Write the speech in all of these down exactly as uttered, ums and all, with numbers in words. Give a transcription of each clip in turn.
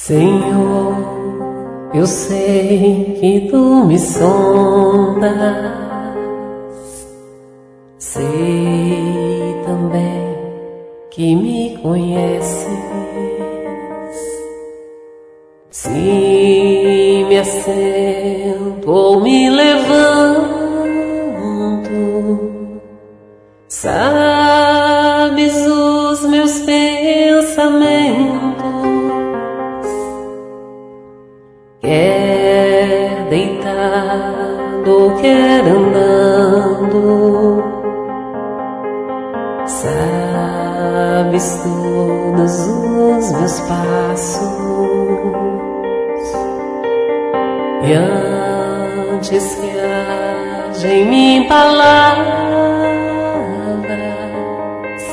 Senhor, eu sei que Tu me sondas, sei também que me conheces. Se me assento ou me levanto, sabes os meus pensamentos. Quer deitado ou quer andando, sabes todos os meus passos. E antes que haja em mim palavras,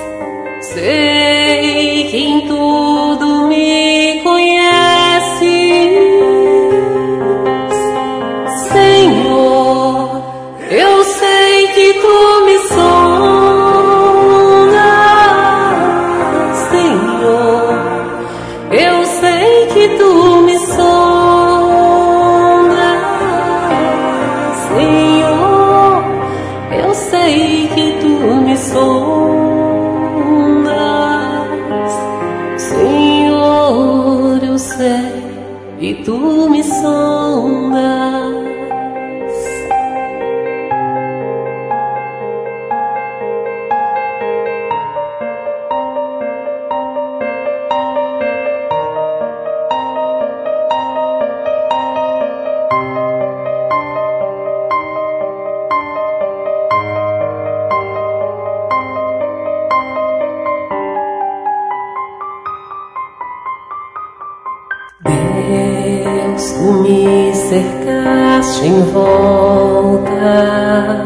sei que em tudo me conheces. Senhor, eu sei que Tu me sondas. Senhor, eu sei que Tu me sondas. Senhor, eu sei que Tu me sondas. Senhor, eu sei que Tu me sondas. Deus, Tu me cercaste em volta,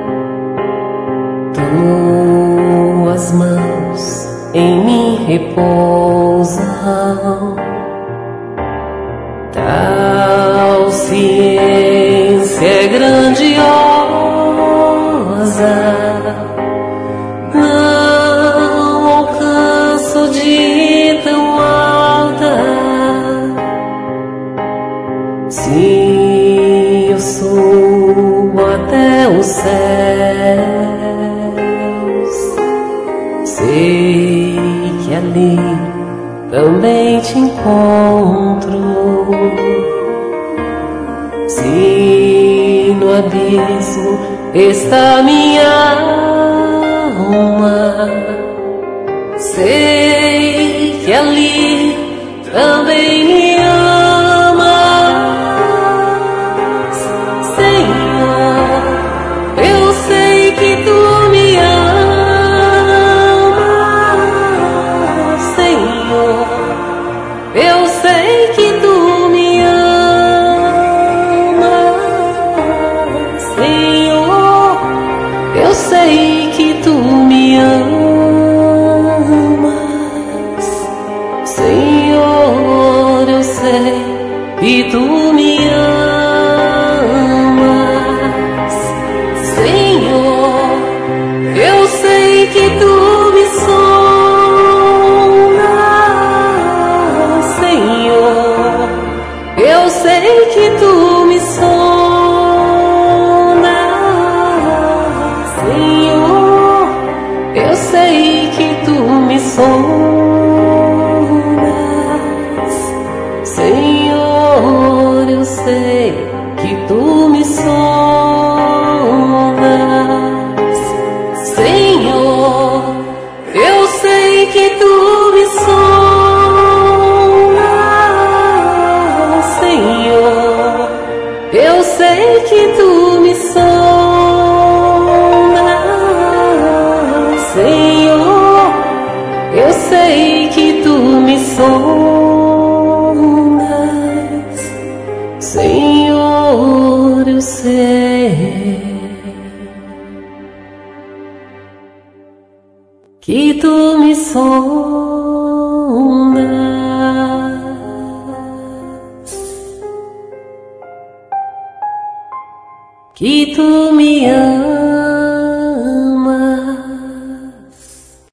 Tuas mãos em mim repousam. Tal ciência é grandiosa, não alcanço de tão alta. Se eu subo até os céus, sei que ali também Te encontro. Se no abismo está minha alma, sei que ali também me amas. Senhor, eu sei que Tu me amas. Senhor, eu sei que Tu me amas. Senhor, eu sei que Tu me amas. Senhor, eu sei que Tu me amas. Senhor, eu sei que Tu me sondas. Senhor, eu sei que Tu me sondas. Senhor, eu sei que Tu me sondas. Senhor, eu sei que Tu me sondas. Senhor, eu sei que Tu me sondas. Senhor, eu sei que Tu me sondas. Senhor, eu sei que Tu me sondas. Senhor, eu sei que Tu me sondas, que Tu me amas.